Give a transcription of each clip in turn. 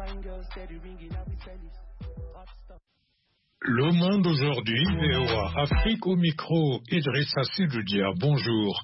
Le monde aujourd'hui, VOA Afrique au micro, Idrissa Sidoudia, bonjour.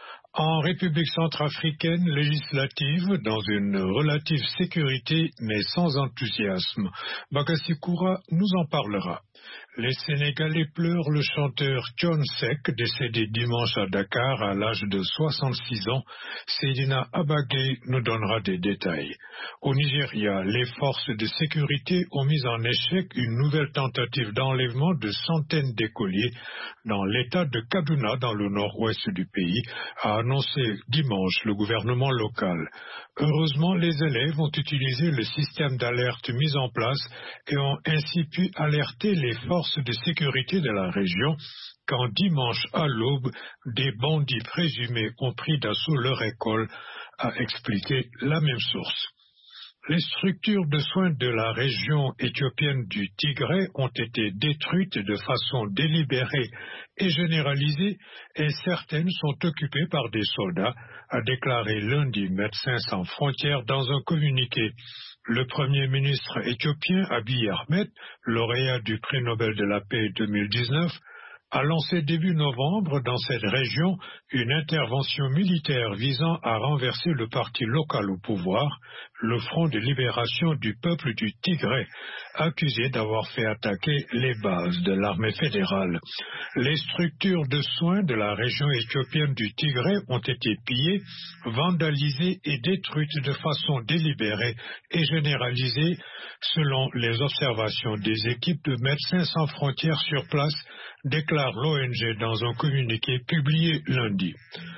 En République centrafricaine législative, dans une relative sécurité mais sans enthousiasme, Bakassi Koura nous en parlera. Les Sénégalais pleurent le chanteur Thione Seck, décédé dimanche à Dakar à l'âge de 66 ans. Seydina Abagay nous donnera des détails. Au Nigeria, les forces de sécurité ont mis en échec une nouvelle tentative d'enlèvement de centaines d'écoliers dans l'état de Kaduna, dans le nord-ouest du pays, a annoncé dimanche le gouvernement local. Heureusement, les élèves ont utilisé le système d'alerte mis en place et ont ainsi pu alerter les forces de sécurité de la région quand dimanche à l'aube, des bandits présumés ont pris d'assaut leur école, a expliqué la même source. Les structures de soins de la région éthiopienne du Tigré ont été détruites de façon délibérée et généralisée et certaines sont occupées par des soldats, a déclaré lundi Médecins sans frontières dans un communiqué. Le Premier ministre éthiopien Abiy Ahmed, lauréat du prix Nobel de la paix 2019, a lancé début novembre dans cette région une intervention militaire visant à renverser le parti local au pouvoir, le Front de libération du peuple du Tigré, accusé d'avoir fait attaquer les bases de l'armée fédérale. Les structures de soins de la région éthiopienne du Tigré ont été pillées, vandalisées et détruites de façon délibérée et généralisée, selon les observations des équipes de Médecins sans frontières sur place, déclare l'ONG dans un communiqué publié lundi.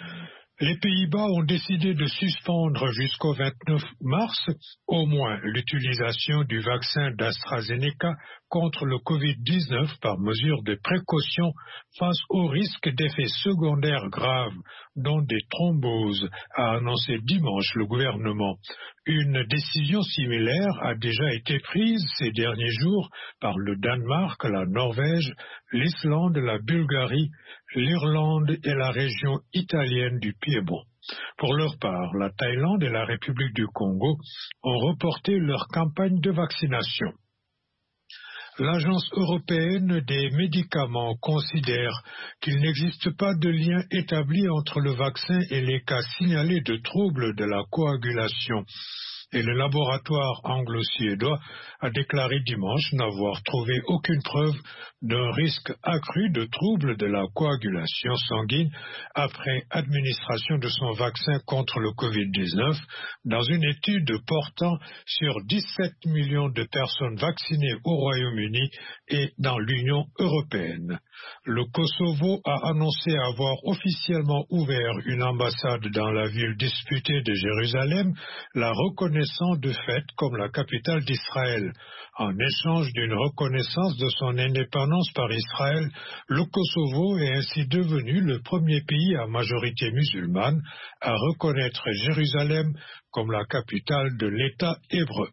Les Pays-Bas ont décidé de suspendre jusqu'au 29 mars au moins l'utilisation du vaccin d'AstraZeneca contre le Covid-19 par mesure de précaution face au risque d'effets secondaires graves, dont des thromboses, a annoncé dimanche le gouvernement. Une décision similaire a déjà été prise ces derniers jours par le Danemark, la Norvège, l'Islande, la Bulgarie, l'Irlande et la région italienne du Piémont. Pour leur part, la Thaïlande et la République du Congo ont reporté leur campagne de vaccination. L'Agence européenne des médicaments considère qu'il n'existe pas de lien établi entre le vaccin et les cas signalés de troubles de la coagulation. Et le laboratoire anglo-suédois a déclaré dimanche n'avoir trouvé aucune preuve d'un risque accru de troubles de la coagulation sanguine après administration de son vaccin contre le Covid-19 dans une étude portant sur 17 millions de personnes vaccinées au Royaume-Uni et dans l'Union européenne. Le Kosovo a annoncé avoir officiellement ouvert une ambassade dans la ville disputée de Jérusalem, la reconnaissant de fait comme la capitale d'Israël. En échange d'une reconnaissance de son indépendance par Israël, le Kosovo est ainsi devenu le premier pays à majorité musulmane à reconnaître Jérusalem comme la capitale de l'État hébreu.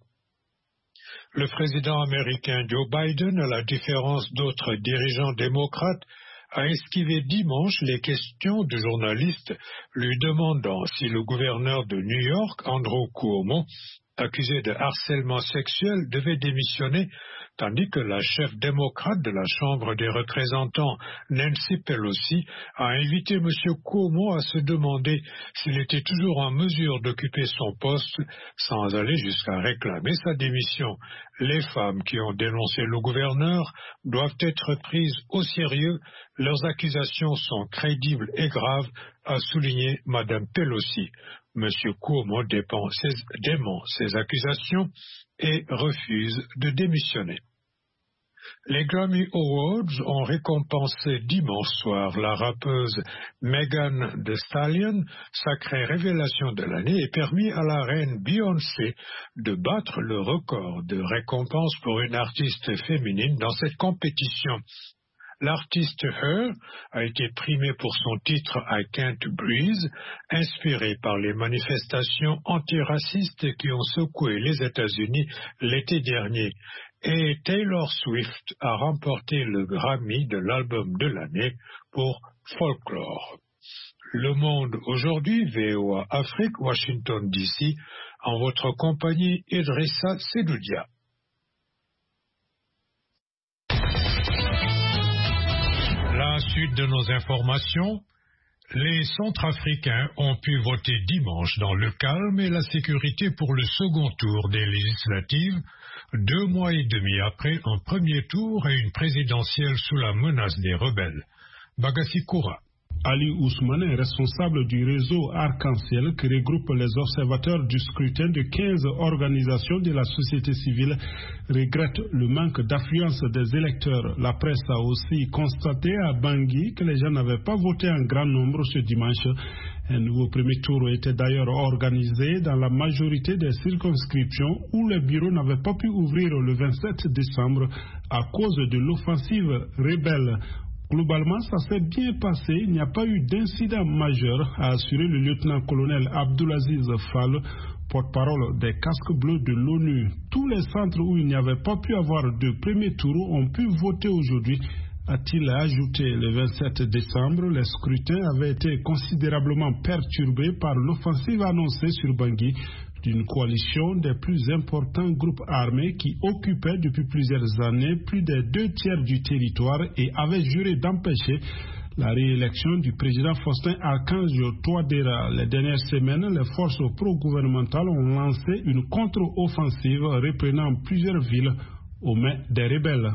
Le président américain Joe Biden, à la différence d'autres dirigeants démocrates, a esquivé dimanche les questions de journalistes lui demandant si le gouverneur de New York, Andrew Cuomo, accusé de harcèlement sexuel, devait démissionner, tandis que la chef démocrate de la Chambre des représentants, Nancy Pelosi, a invité M. Cuomo à se demander s'il était toujours en mesure d'occuper son poste sans aller jusqu'à réclamer sa démission. Les femmes qui ont dénoncé le gouverneur doivent être prises au sérieux. Leurs accusations sont crédibles et graves, a souligné Mme Pelosi. M. Cuomo dément ces accusations et refuse de démissionner. Les Grammy Awards ont récompensé dimanche soir la rappeuse Megan Thee Stallion, sacrée révélation de l'année, et permis à la reine Beyoncé de battre le record de récompense pour une artiste féminine dans cette compétition. L'artiste Her a été primée pour son titre I Can't Breathe, inspiré par les manifestations antiracistes qui ont secoué les États-Unis l'été dernier. Et Taylor Swift a remporté le Grammy de l'album de l'année pour Folklore. Le Monde aujourd'hui, VOA Afrique, Washington DC, En votre compagnie, Idrissa Sedoudia. La suite de nos informations. Les Centrafricains ont pu voter dimanche dans le calme et la sécurité pour le second tour des législatives, 2 mois et demi après un premier tour et une présidentielle sous la menace des rebelles. Bagassi Koura. Ali Ousmane est responsable du réseau Arc-en-Ciel qui regroupe les observateurs du scrutin de 15 organisations de la société civile, regrette le manque d'affluence des électeurs. La presse a aussi constaté à Bangui que les gens n'avaient pas voté en grand nombre ce dimanche. Un nouveau premier tour était d'ailleurs organisé dans la majorité des circonscriptions où les bureaux n'avaient pas pu ouvrir le 27 décembre à cause de l'offensive rebelle. Globalement, ça s'est bien passé. Il n'y a pas eu d'incident majeur, a assuré le lieutenant-colonel Abdulaziz Fall, porte-parole des casques bleus de l'ONU. Tous les centres où il n'y avait pas pu avoir de premier tour ont pu voter aujourd'hui, a-t-il ajouté. Le 27 décembre, les scrutins avaient été considérablement perturbés par l'offensive annoncée sur Bangui d'une coalition des plus importants groupes armés qui occupaient depuis plusieurs années plus des 2 tiers du territoire et avaient juré d'empêcher la réélection du président Faustin Archange Touadéra. Les dernières semaines, les forces pro-gouvernementales ont lancé une contre-offensive reprenant plusieurs villes aux mains des rebelles.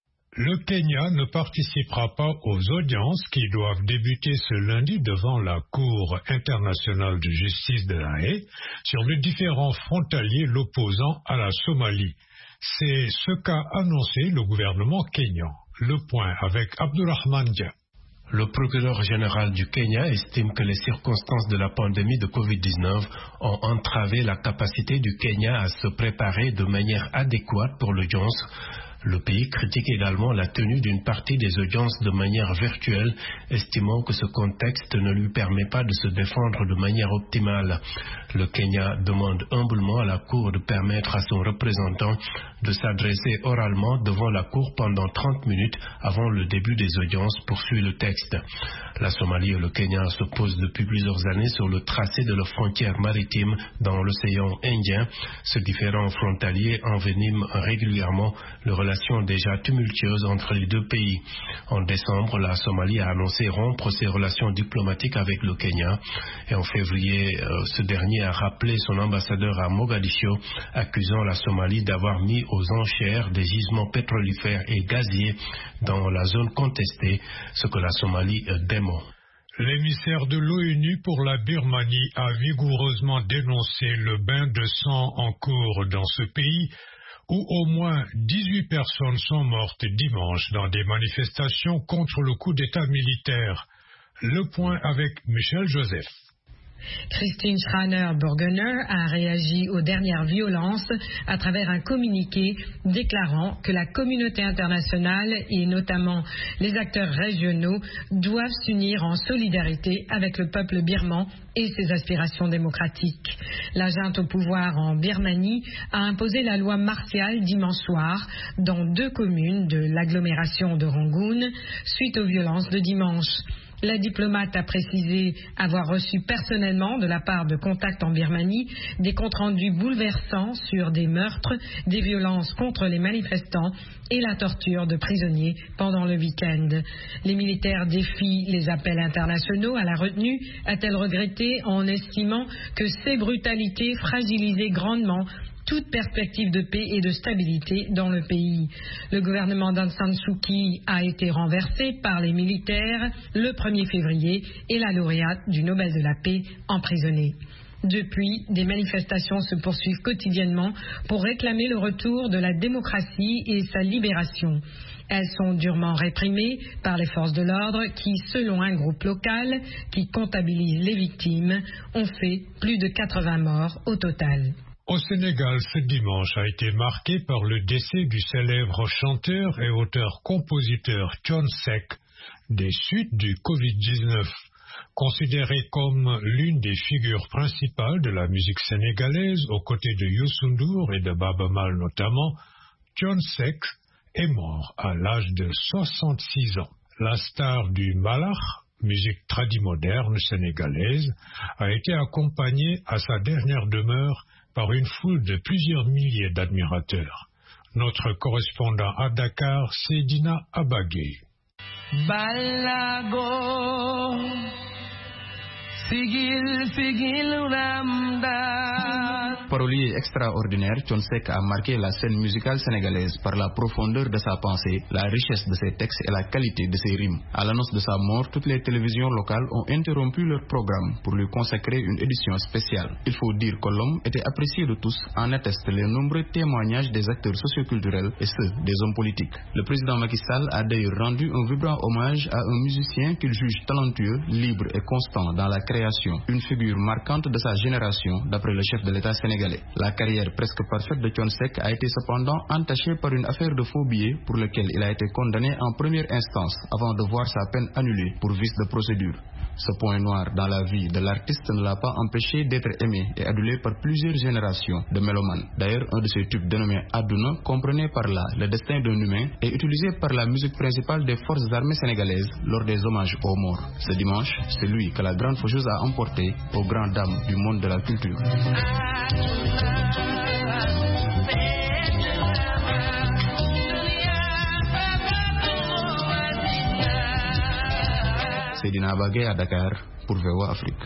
Le Kenya ne participera pas aux audiences qui doivent débuter ce lundi devant la Cour internationale de justice de La Haye sur les différents frontaliers l'opposant à la Somalie. C'est ce qu'a annoncé le gouvernement kényan. Le point avec Abdulrahman Dia. Le procureur général du Kenya estime que les circonstances de la pandémie de Covid-19 ont entravé la capacité du Kenya à se préparer de manière adéquate pour l'audience. Le pays critique également la tenue d'une partie des audiences de manière virtuelle, estimant que ce contexte ne lui permet pas de se défendre de manière optimale. Le Kenya demande humblement à la Cour de permettre à son représentant de s'adresser oralement devant la Cour pendant 30 minutes avant le début des audiences, poursuit le texte. La Somalie et le Kenya s'opposent depuis plusieurs années sur le tracé de leur frontière maritime dans l'océan Indien. Ce différend frontalier envenime régulièrement les relations déjà tumultueuses entre les deux pays. En décembre, la Somalie a annoncé rompre ses relations diplomatiques avec le Kenya. Et en février, ce dernier a rappelé son ambassadeur à Mogadiscio, accusant la Somalie d'avoir mis aux enchères des gisements pétrolifères et gaziers dans la zone contestée, ce que la Somalie dément. L'émissaire de l'ONU pour la Birmanie a vigoureusement dénoncé le bain de sang en cours dans ce pays, où au moins 18 personnes sont mortes dimanche dans des manifestations contre le coup d'État militaire. Le point avec Michel Joseph. Christine Schraner-Burgener a réagi aux dernières violences à travers un communiqué déclarant que la communauté internationale et notamment les acteurs régionaux doivent s'unir en solidarité avec le peuple birman et ses aspirations démocratiques. La junte au pouvoir en Birmanie a imposé la loi martiale dimanche soir dans 2 communes de l'agglomération de Rangoon suite aux violences de dimanche. La diplomate a précisé avoir reçu personnellement de la part de Contact en Birmanie des comptes rendus bouleversants sur des meurtres, des violences contre les manifestants et la torture de prisonniers pendant le week-end. Les militaires défient les appels internationaux à la retenue, a-t-elle regretté en estimant que ces brutalités fragilisaient grandement toute perspective de paix et de stabilité dans le pays. Le gouvernement d'Aung San Suu Kyi a été renversé par les militaires le 1er février et la lauréate du Nobel de la paix emprisonnée. Depuis, des manifestations se poursuivent quotidiennement pour réclamer le retour de la démocratie et sa libération. Elles sont durement réprimées par les forces de l'ordre qui, selon un groupe local qui comptabilise les victimes, ont fait plus de 80 morts au total. Au Sénégal, ce dimanche a été marqué par le décès du célèbre chanteur et auteur-compositeur Thione Seck des suites du Covid-19. Considéré comme l'une des figures principales de la musique sénégalaise aux côtés de Youssou N'Dour et de Baaba Maal notamment, Thione Seck est mort à l'âge de 66 ans. La star du mbalax, musique tradimoderne sénégalaise, a été accompagnée à sa dernière demeure par une foule de plusieurs milliers d'admirateurs. Notre correspondant à Dakar, Seydina Abagé. Balago, Sigil Ramda. Parolier extraordinaire, Thione Seck a marqué la scène musicale sénégalaise par la profondeur de sa pensée, la richesse de ses textes et la qualité de ses rimes. À l'annonce de sa mort, toutes les télévisions locales ont interrompu leur programme pour lui consacrer une édition spéciale. Il faut dire que l'homme était apprécié de tous, en attestent les nombreux témoignages des acteurs socioculturels et ceux des hommes politiques. Le président Macky Sall a d'ailleurs rendu un vibrant hommage à un musicien qu'il juge talentueux, libre et constant dans la création, une figure marquante de sa génération, d'après le chef de l'État sénégalais. La carrière presque parfaite de Thione Seck a été cependant entachée par une affaire de faux billets pour laquelle il a été condamné en première instance avant de voir sa peine annulée pour vice de procédure. Ce point noir dans la vie de l'artiste ne l'a pas empêché d'être aimé et adulé par plusieurs générations de mélomanes. D'ailleurs, un de ses tubes dénommé Aduna comprenait par là le destin d'un humain et utilisé par la musique principale des forces armées sénégalaises lors des hommages aux morts. Ce dimanche, c'est lui que la grande faucheuse a emporté aux grandes dames du monde de la culture. Seydina Abagé à Dakar pour VOA Afrique.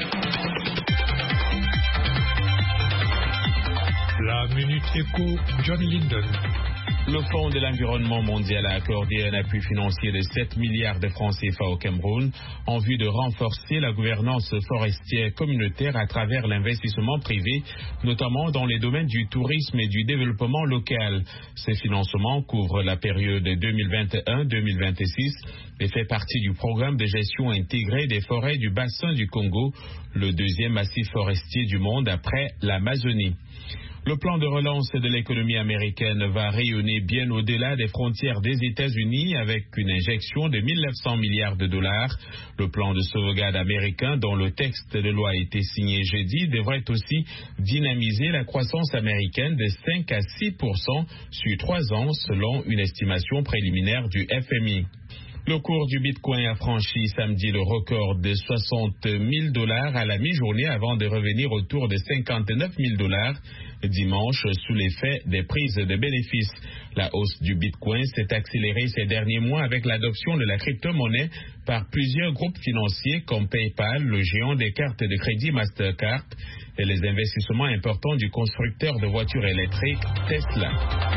La Minute Éco, John Linden. Le Fonds de l'environnement mondial a accordé un appui financier de 7 milliards de francs CFA au Cameroun en vue de renforcer la gouvernance forestière communautaire à travers l'investissement privé, notamment dans les domaines du tourisme et du développement local. Ces financements couvrent la période 2021-2026 et fait partie du programme de gestion intégrée des forêts du bassin du Congo, le deuxième massif forestier du monde après l'Amazonie. Le plan de relance de l'économie américaine va rayonner bien au-delà des frontières des États-Unis avec une injection de 1 900 milliards de dollars. Le plan de sauvegarde américain, dont le texte de loi a été signé jeudi, devrait aussi dynamiser la croissance américaine de 5 à 6% sur 3 ans, selon une estimation préliminaire du FMI. Le cours du Bitcoin a franchi samedi le record de 60 000 dollars à la mi-journée avant de revenir autour de 59 000 dollars dimanche sous l'effet des prises de bénéfices. La hausse du Bitcoin s'est accélérée ces derniers mois avec l'adoption de la crypto-monnaie par plusieurs groupes financiers comme PayPal, le géant des cartes de crédit Mastercard et les investissements importants du constructeur de voitures électriques Tesla.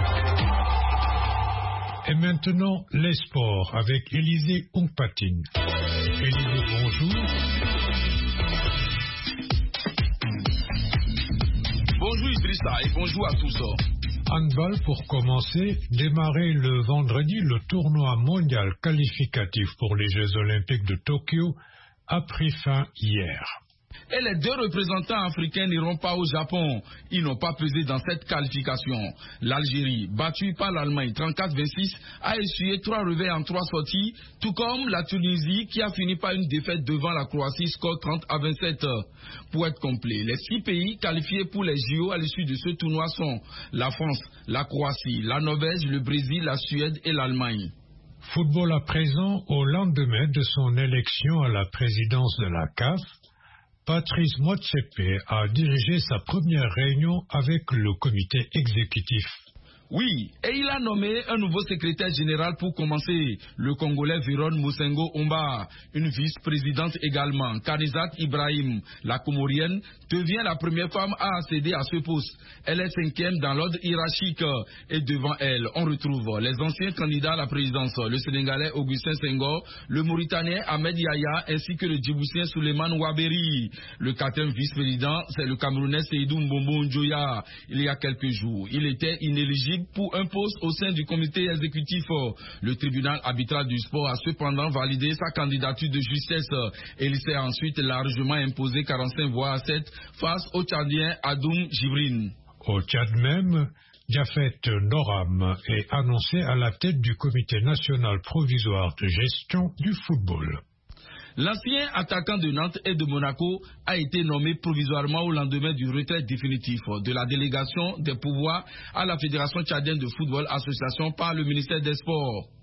Et maintenant, les sports avec Élisée Oungpatine. Élisée, bonjour. Bonjour Idrissa et bonjour à tous. Handball pour commencer, démarrer le vendredi le tournoi mondial qualificatif pour les Jeux Olympiques de Tokyo a pris fin hier. Et les deux représentants africains n'iront pas au Japon. Ils n'ont pas pesé dans cette qualification. L'Algérie, battue par l'Allemagne 34-26, a essuyé 3 revers en 3 sorties, tout comme la Tunisie qui a fini par une défaite devant la Croatie, score 30-27. Pour être complet, les 6 pays qualifiés pour les JO à l'issue de ce tournoi sont la France, la Croatie, la Norvège, le Brésil, la Suède et l'Allemagne. Football à présent, au lendemain de son élection à la présidence de la CAF, Patrice Motsepe a dirigé sa première réunion avec le comité exécutif. Oui, et il a nommé un nouveau secrétaire général pour commencer, le Congolais Véron Moussengo Omba, une vice-présidente également. Kanizat Ibrahim, la Comorienne, devient la première femme à accéder à ce poste. Elle est 5e dans l'ordre hiérarchique et devant elle, on retrouve les anciens candidats à la présidence, le Sénégalais Augustin Senghor, le Mauritanien Ahmed Yahya ainsi que le Djiboutien Souleymane Ouaberi. Le 4e vice-président, c'est le Camerounais Seydou Mbombo Ndjoya. Il y a quelques jours, il était inéligible pour un poste au sein du comité exécutif. Le tribunal arbitral du sport a cependant validé sa candidature de justesse et il s'est ensuite largement imposé 45 voix à 7 face au Tchadien Adoum Jibrin. Au Tchad même, Diafet Noram est annoncé à la tête du comité national provisoire de gestion du football. L'ancien attaquant de Nantes et de Monaco a été nommé provisoirement au lendemain du retrait définitif de la délégation des pouvoirs à la Fédération tchadienne de football association par le ministère des Sports.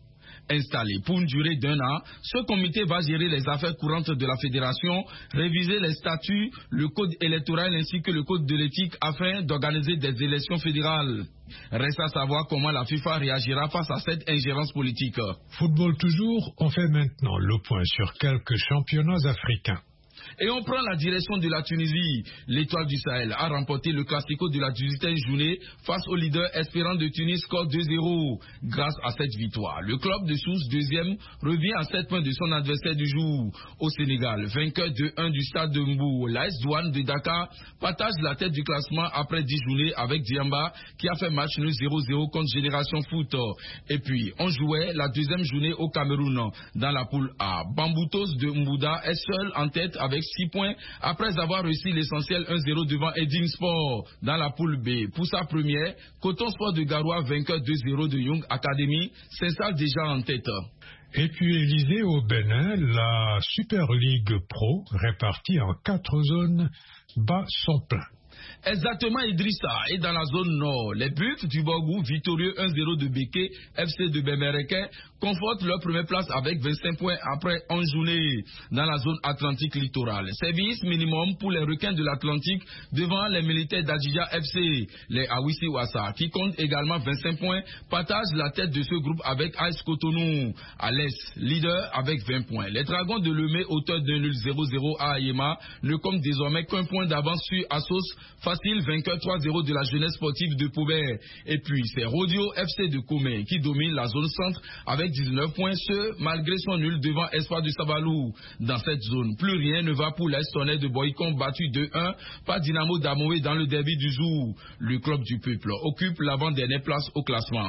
Installé pour une durée d'1 an, ce comité va gérer les affaires courantes de la fédération, réviser les statuts, le code électoral ainsi que le code de l'éthique afin d'organiser des élections fédérales. Reste à savoir comment la FIFA réagira face à cette ingérence politique. Football toujours, on fait maintenant le point sur quelques championnats africains. Et on prend la direction de la Tunisie. L'Étoile du Sahel a remporté le Classico de la 18e journée face au leader Espérant de Tunis, score 2-0. Grâce à cette victoire, le club de Sousse, deuxième, revient à 7 points de son adversaire du jour. Au Sénégal, vainqueur 2-1 du stade de Mbou, l'AS Douane de Dakar partage la tête du classement après 10 journées avec Diamba qui a fait match nul 0-0 contre Génération Foot. Et puis, on jouait la deuxième journée au Cameroun. Dans la poule A, Bamboutos de Mbouda est seul en tête avec 6 points après avoir réussi l'essentiel 1-0 devant Edin Sport. Dans la poule B, pour sa première, Coton Sport de Garoua, vainqueur 2-0 de Young Academy, s'installe déjà en tête. Et puis Élysée au Bénin, la Super League Pro, répartie en 4 zones, bat son plein. Exactement, Idrissa. Et dans la zone nord, les Buffs du Borgou, victorieux 1-0 de Béké, FC de Béméreke, confortent leur première place avec 25 points après 11 journées. Dans la zone atlantique littorale, service minimum pour les requins de l'Atlantique devant les militaires d'Adjidja FC. Les Awisi Wassa, qui comptent également 25 points, partagent la tête de ce groupe avec AS Cotonou. À l'est, leader avec 20 points. Les Dragons de Lemay, auteurs d'un nul 0-0 à Ayema, ne comptent désormais qu'un point d'avance sur Assos, facile, vainqueur 3-0 de la jeunesse sportive de Poubert. Et puis c'est Rodio FC de Koumé qui domine la zone centre avec 19 points, ce malgré son nul devant Espoir de Sabalou. Dans cette zone, plus rien ne va pour l'Estonais de Boycon battu 2-1 par Dynamo d'Amoé dans le derby du jour. Le club du peuple occupe l'avant-dernière place au classement.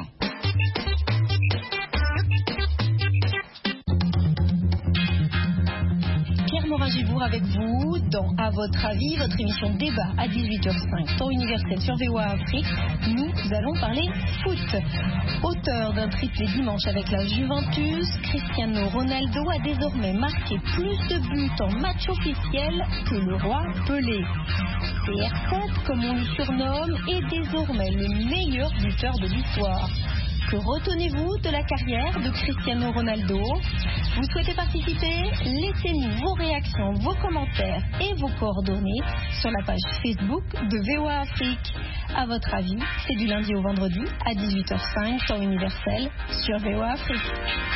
Moragibourg avec vous dans À votre avis, votre émission débat à 18h05, temps universel sur VOA Afrique. Nous allons parler foot. Auteur d'un triplé dimanche avec la Juventus, Cristiano Ronaldo a désormais marqué plus de buts en match officiel que le roi Pelé. CR7, comme on le surnomme, est désormais le meilleur buteur de l'histoire. Que retenez-vous de la carrière de Cristiano Ronaldo? Vous souhaitez participer? Laissez-nous vos réactions, vos commentaires et vos coordonnées sur la page Facebook de VOA Afrique. À votre avis, c'est du lundi au vendredi à 18h05, temps universel sur VOA Afrique.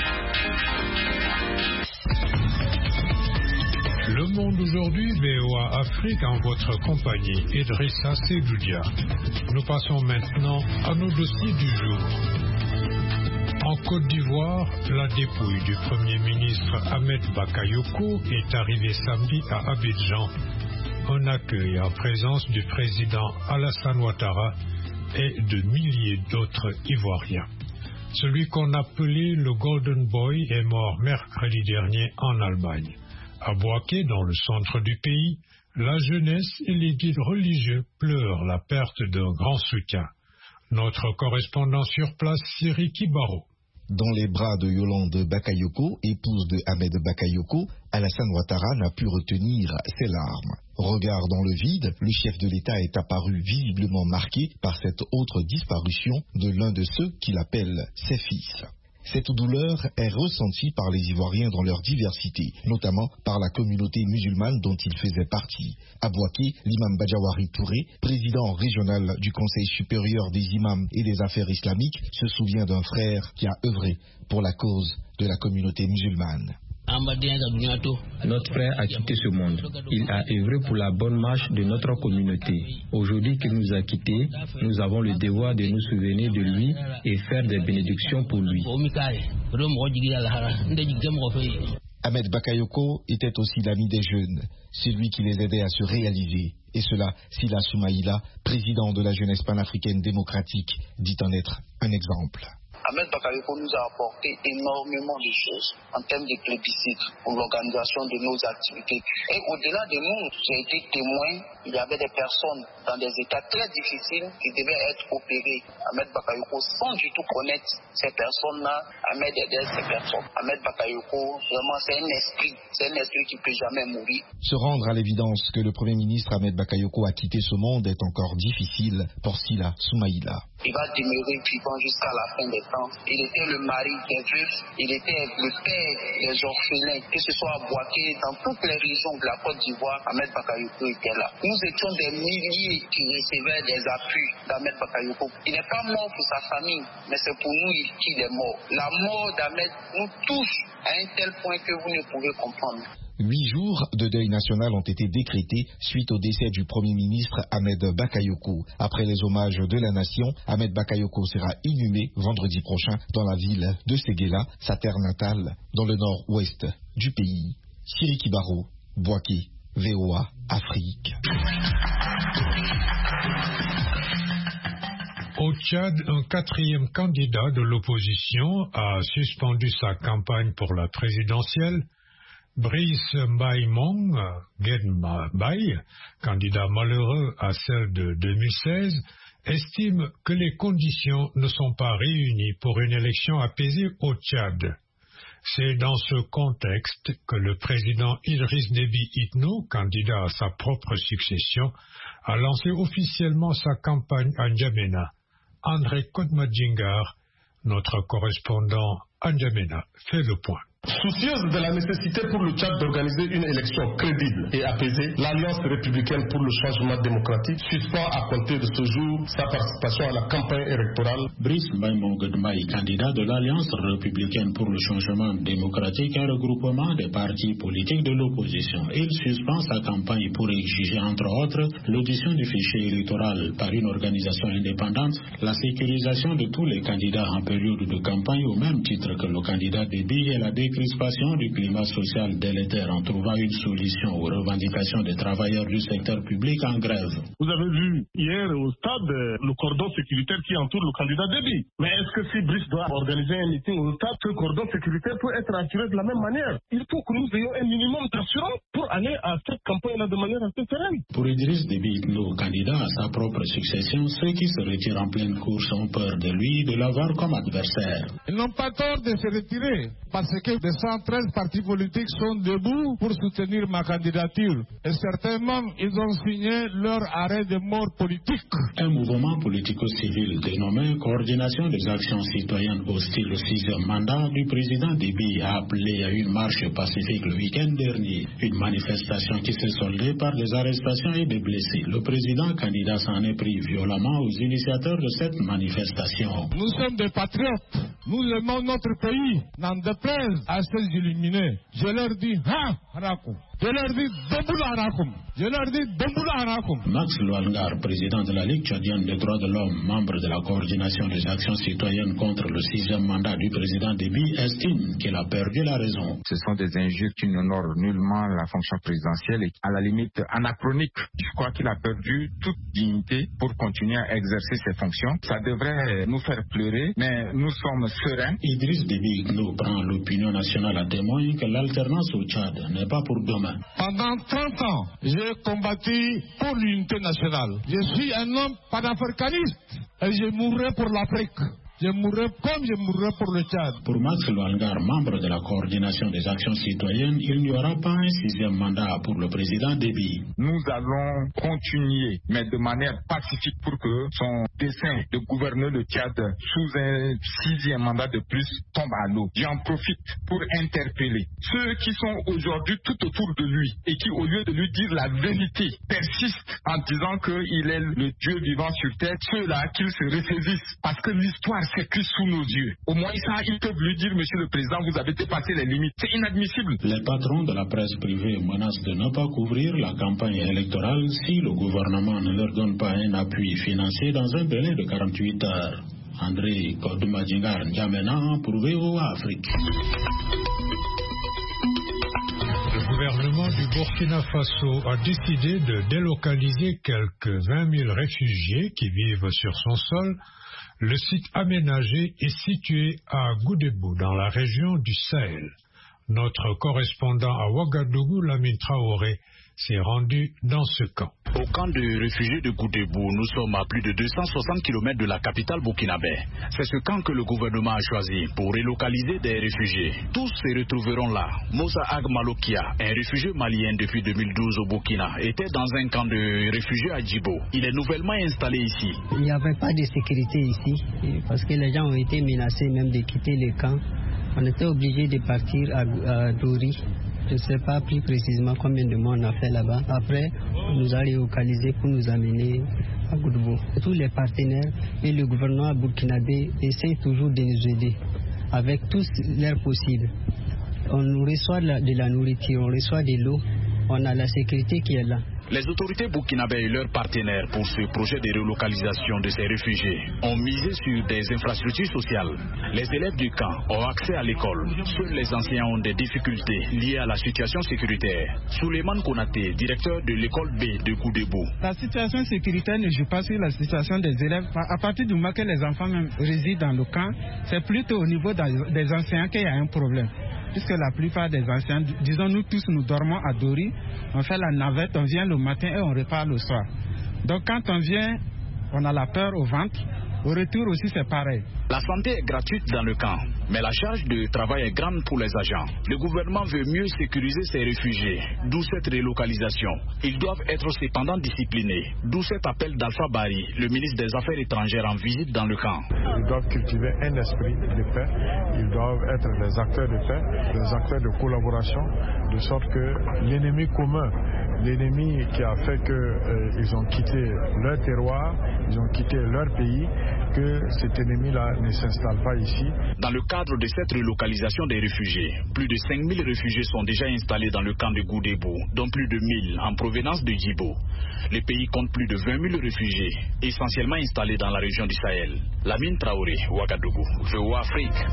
Le monde aujourd'hui, VOA Afrique, en votre compagnie, Idrissa Seloudia. Nous passons maintenant à nos dossiers du jour. En Côte d'Ivoire, la dépouille du Premier ministre Ahmed Bakayoko est arrivée samedi à Abidjan. Un accueil en présence du président Alassane Ouattara et de milliers d'autres Ivoiriens. Celui qu'on appelait le Golden Boy est mort mercredi dernier en Allemagne. À Bouaké, dans le centre du pays, la jeunesse et les guides religieux pleurent la perte d'un grand soutien. Notre correspondant sur place, Siri Kibaro. Dans les bras de Yolande Bakayoko, épouse de Ahmed Bakayoko, Alassane Ouattara n'a pu retenir ses larmes. Regard dans le vide, le chef de l'État est apparu visiblement marqué par cette autre disparition de l'un de ceux qu'il appelle ses fils. Cette douleur est ressentie par les Ivoiriens dans leur diversité, notamment par la communauté musulmane dont il faisait partie. À Bouaké, l'imam Badjawari Touré, président régional du Conseil supérieur des imams et des affaires islamiques, se souvient d'un frère qui a œuvré pour la cause de la communauté musulmane. Notre frère a quitté ce monde. Il a œuvré pour la bonne marche de notre communauté. Aujourd'hui qu'il nous a quittés, nous avons le devoir de nous souvenir de lui et faire des bénédictions pour lui. Ahmed Bakayoko était aussi l'ami des jeunes, celui qui les aidait à se réaliser. Et cela, Sila Soumaïla, président de la jeunesse panafricaine démocratique, dit en être un exemple. Ahmed Bakayoko nous a apporté énormément de choses en termes de plébiscite pour l'organisation de nos activités. Et au-delà de nous, j'ai été témoin, il y avait des personnes dans des états très difficiles qui devaient être opérées. Ahmed Bakayoko, sans du tout connaître ces personnes-là, Ahmed aidait ces personnes. Ahmed Bakayoko, vraiment, c'est un esprit qui ne peut jamais mourir. Se rendre à l'évidence que le Premier ministre Ahmed Bakayoko a quitté ce monde est encore difficile pour Sila Soumaïla. Il va demeurer vivant jusqu'à la fin des temps combattants. Il était le mari des veufs, il était le père des orphelins, que ce soit à Bouaké, dans toutes les régions de la Côte d'Ivoire, Ahmed Bakayoko était là. Nous étions des milliers qui recevaient des appuis d'Ahmed Bakayoko. Il n'est pas mort pour sa famille, mais c'est pour nous qu'il est mort. La mort d'Ahmed nous touche à un tel point que vous ne pouvez comprendre. 8 jours de deuil national ont été décrétés suite au décès du Premier ministre Ahmed Bakayoko. Après les hommages de la nation, Ahmed Bakayoko sera inhumé vendredi prochain dans la ville de Séguéla, sa terre natale, dans le nord-ouest du pays. Siriki Baro, Bouaké, VOA, Afrique. Au Tchad, un 4e candidat de l'opposition a suspendu sa campagne pour la présidentielle. Brice Mbaïmong Genmabay, candidat malheureux à celle de 2016, estime que les conditions ne sont pas réunies pour une élection apaisée au Tchad. C'est dans ce contexte que le président Idriss Déby Itno, candidat à sa propre succession, a lancé officiellement sa campagne à N'Djamena. André Kodmadjingar, notre correspondant à N'Djamena, fait le point. Soucieuse de la nécessité pour le Tchad d'organiser une élection crédible et apaisée, l'Alliance républicaine pour le changement démocratique suspend à compter de ce jour sa participation à la campagne électorale. Brice Mbaïmong Genmabay, candidat de l'Alliance républicaine pour le changement démocratique, un regroupement des partis politiques de l'opposition. Il suspend sa campagne pour exiger, entre autres, l'audition du fichier électoral par une organisation indépendante, la sécurisation de tous les candidats en période de campagne au même titre que le candidat Déby et la décrispation du climat social délétère en trouvant une solution aux revendications des travailleurs du secteur public en grève. Vous avez vu hier au stade le cordon sécuritaire qui entoure le candidat Déby. Mais est-ce que si Brice doit organiser un meeting au stade, ce cordon sécuritaire peut être assuré de la même manière? Il faut que nous ayons un minimum d'assurance pour aller à cette campagne-là de manière assez sereine. Pour Idriss Déby Itno, candidat à sa propre succession, ceux qui se retirent en pleine course ont peur de lui, de l'avoir comme adversaire. Ils n'ont pas tort de se retirer parce que les 113 partis politiques sont debout pour soutenir ma candidature. Et certainement, ils ont signé leur arrêt de mort politique. Un mouvement politico-civil dénommé Coordination des actions citoyennes hostiles au 6e mandat du président Déby a appelé à une marche pacifique le week-end dernier. Une manifestation qui s'est soldée par des arrestations et des blessés. Le président candidat s'en est pris violemment aux initiateurs de cette manifestation. Nous sommes des patriotes. Nous aimons notre pays. N'en déplaise à ces illuminés. Je leur dis, ha, harakum. Je leur dis, Domboula harakum. Je leur dis, Domboula harakum. Max Luangar, président de la Ligue tchadienne des droits de l'homme, membre de la coordination des actions citoyennes contre le 6e mandat du président Déby, estime qu'il a perdu la raison. Ce sont des injures qui n'honorent nullement la fonction présidentielle et à la limite anachronique. Je crois qu'il a perdu toute dignité pour continuer à exercer ses fonctions. Ça devrait nous faire pleurer, mais nous sommes sereins. Idriss Déby Itno prend l'opinion nationale à témoin que l'alternance au Tchad n'est pas pour demain. Pendant 30 ans, j'ai combattu pour l'unité nationale. Je suis un homme panafricaniste et je mourrai pour l'Afrique. Je mourrai comme je mourrai pour le Tchad. Pour Max Luangar, membre de la coordination des actions citoyennes, il n'y aura pas un 6e mandat pour le président Déby. Nous allons continuer, mais de manière pacifique pour que son dessein de gouverner le Tchad sous un 6e mandat de plus tombe à l'eau. J'en profite pour interpeller ceux qui sont aujourd'hui tout autour de lui et qui, au lieu de lui dire la vérité, persistent en disant qu'il est le Dieu vivant sur terre. Ceux-là, qu'ils se ressaisissent parce que l'histoire s'écrit sous nos yeux. Au moins ça, ils peuvent lui dire, Monsieur le Président, vous avez dépassé les limites. C'est inadmissible. Les patrons de la presse privée menacent de ne pas couvrir la campagne électorale si le gouvernement ne leur donne pas un appui financier dans un délai de 48 heures. André Kodmadjingar, N'Djamena pour VOA Afrique. Le gouvernement du Burkina Faso a décidé de délocaliser quelques 20 000 réfugiés qui vivent sur son sol. Le site aménagé est situé à Goudébou, dans la région du Sahel. Notre correspondant à Ouagadougou, Lamine Traoré, s'est rendu dans ce camp. Au camp de réfugiés de Goudébou, nous sommes à plus de 260 km de la capitale burkinabé. C'est ce camp que le gouvernement a choisi pour relocaliser des réfugiés. Tous se retrouveront là. Moussa Ag Malokia, un réfugié malien depuis 2012 au Burkina, était dans un camp de réfugiés à Djibo. Il est nouvellement installé ici. Il n'y avait pas de sécurité ici parce que les gens ont été menacés même de quitter le camp. On était obligé de partir à Dori. Je ne sais pas plus précisément combien de mois on a fait là-bas. Après, on nous a relocalisés pour nous amener à Goudébou. Tous les partenaires et le gouvernement burkinabé essaient toujours de nous aider avec tous l'air possible. On reçoit de la nourriture, on reçoit de l'eau, on a la sécurité qui est là. Les autorités burkinabées et leurs partenaires pour ce projet de relocalisation de ces réfugiés ont misé sur des infrastructures sociales. Les élèves du camp ont accès à l'école. Seuls les enseignants ont des difficultés liées à la situation sécuritaire. Souleymane Konaté, directeur de l'école B de Goudébou. La situation sécuritaire ne joue pas sur la situation des élèves. À partir du moment que les enfants même résident dans le camp, c'est plutôt au niveau des enseignants qu'il y a un problème. Puisque la plupart des enseignants, disons nous tous, nous dormons à Dori, on fait la navette, on vient le matin et on repart le soir. Donc quand on vient, on a la peur au ventre. Au retour aussi c'est pareil. La santé est gratuite dans le camp, mais la charge de travail est grande pour les agents. Le gouvernement veut mieux sécuriser ces réfugiés, d'où cette relocalisation. Ils doivent être cependant disciplinés, d'où cet appel d'Alpha Bari, le ministre des Affaires étrangères en visite dans le camp. Ils doivent cultiver un esprit de paix, ils doivent être des acteurs de paix, des acteurs de collaboration, de sorte que l'ennemi commun, l'ennemi qui a fait qu'ils ont quitté leur terroir, ils ont quitté leur pays, que cet ennemi-là ne s'installe pas ici. Dans le cadre de cette relocalisation des réfugiés, plus de 5000 réfugiés sont déjà installés dans le camp de Goudébou, dont plus de 1000 en provenance de Djibo. Le pays compte plus de 20 000 réfugiés, essentiellement installés dans la région du Sahel. Lamine Traoré, Ouagadougou, VOA Afrique.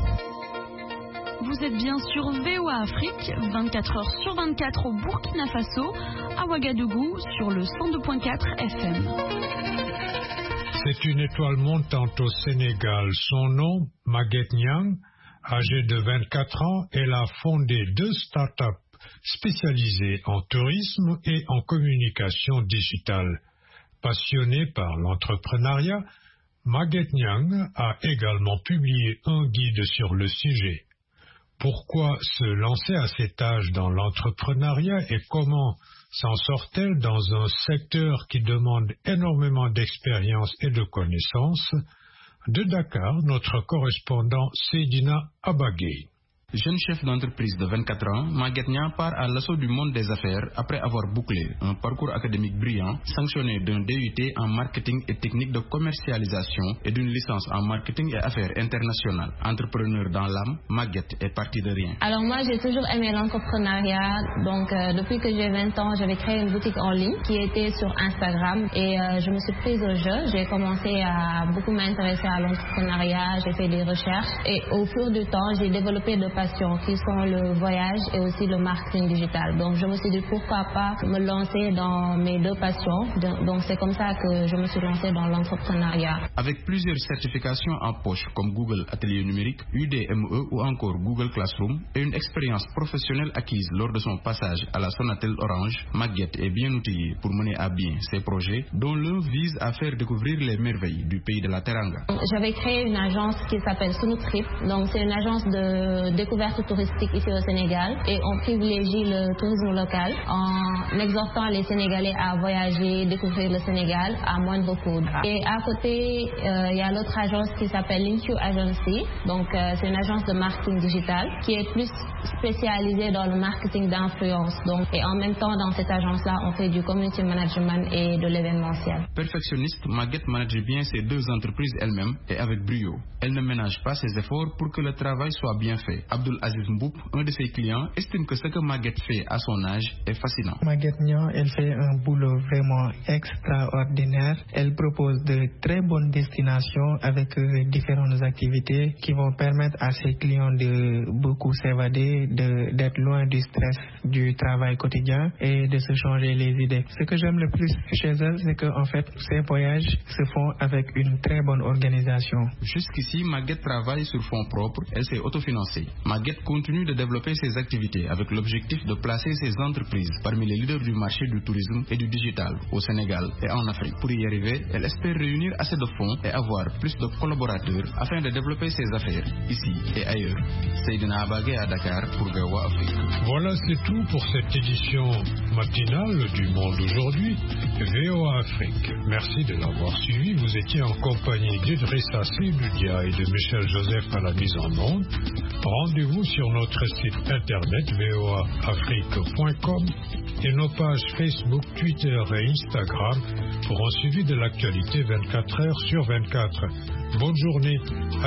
Vous êtes bien sur VOA Afrique, 24 heures sur 24 au Burkina Faso, à Ouagadougou, sur le 102.4 FM. C'est une étoile montante au Sénégal. Son nom, Maguette Niang, âgée de 24 ans, elle a fondé 2 start-up spécialisées en tourisme et en communication digitale. Passionnée par l'entrepreneuriat, Maguette Niang a également publié un guide sur le sujet. Pourquoi se lancer à cet âge dans l'entrepreneuriat et comment s'en sort-elle dans un secteur qui demande énormément d'expérience et de connaissances? De Dakar, notre correspondant Seydina Abagay. Jeune chef d'entreprise de 24 ans, Maguette Niang part à l'assaut du monde des affaires après avoir bouclé un parcours académique brillant, sanctionné d'un DUT en marketing et technique de commercialisation et d'une licence en marketing et affaires internationales. Entrepreneur dans l'âme, Maguette est partie de rien. Alors moi, j'ai toujours aimé l'entrepreneuriat. Donc depuis que j'ai 20 ans, j'avais créé une boutique en ligne qui était sur Instagram et je me suis prise au jeu. J'ai commencé à beaucoup m'intéresser à l'entrepreneuriat, j'ai fait des recherches et au fur du temps, j'ai développé de qui sont le voyage et aussi le marketing digital. Donc je me suis dit pourquoi pas me lancer dans mes 2 passions. Donc c'est comme ça que je me suis lancée dans l'entrepreneuriat. Avec plusieurs certifications en poche comme Google Atelier Numérique, UDME ou encore Google Classroom et une expérience professionnelle acquise lors de son passage à la Sonatel Orange, Maguette est bien outillée pour mener à bien ses projets dont l'un vise à faire découvrir les merveilles du pays de la Teranga. J'avais créé une agence qui s'appelle Sunutrip. Donc c'est une agence de découverte touristique ici au Sénégal et on privilégie le tourisme local en exhortant les Sénégalais à voyager, découvrir le Sénégal à moindre coût. Et à côté, il y a l'autre agence qui s'appelle Linkyu Agency. Donc c'est une agence de marketing digital qui est plus spécialisée dans le marketing d'influence. Donc, et en même temps, dans cette agence-là, on fait du community management et de l'événementiel. Perfectionniste, Maguette manage bien ses 2 entreprises elle-même et avec brio. Elle ne ménage pas ses efforts pour que le travail soit bien fait. Abdul Aziz Mboup, un de ses clients, estime que ce que Maguette fait à son âge est fascinant. Maguette Niang, elle fait un boulot vraiment extraordinaire. Elle propose de très bonnes destinations avec différentes activités qui vont permettre à ses clients de beaucoup s'évader, d'être loin du stress du travail quotidien et de se changer les idées. Ce que j'aime le plus chez elle, c'est qu'en fait, ces voyages se font avec une très bonne organisation. Jusqu'ici, Maguette travaille sur fonds propres. Elle s'est autofinancée. Maguette continue de développer ses activités avec l'objectif de placer ses entreprises parmi les leaders du marché du tourisme et du digital au Sénégal et en Afrique. Pour y arriver, elle espère réunir assez de fonds et avoir plus de collaborateurs afin de développer ses affaires ici et ailleurs. Seydina Abagé à Dakar pour VOA Afrique. Voilà, c'est tout pour cette édition matinale du Monde aujourd'hui, VOA Afrique. Merci de l'avoir suivi. Vous étiez en compagnie d'Idrissa Seydoudia et de Michel Joseph à la mise en onde. Rendez-vous sur notre site internet voaafrique.com et nos pages Facebook, Twitter et Instagram pour un suivi de l'actualité 24 heures sur 24. Bonne journée.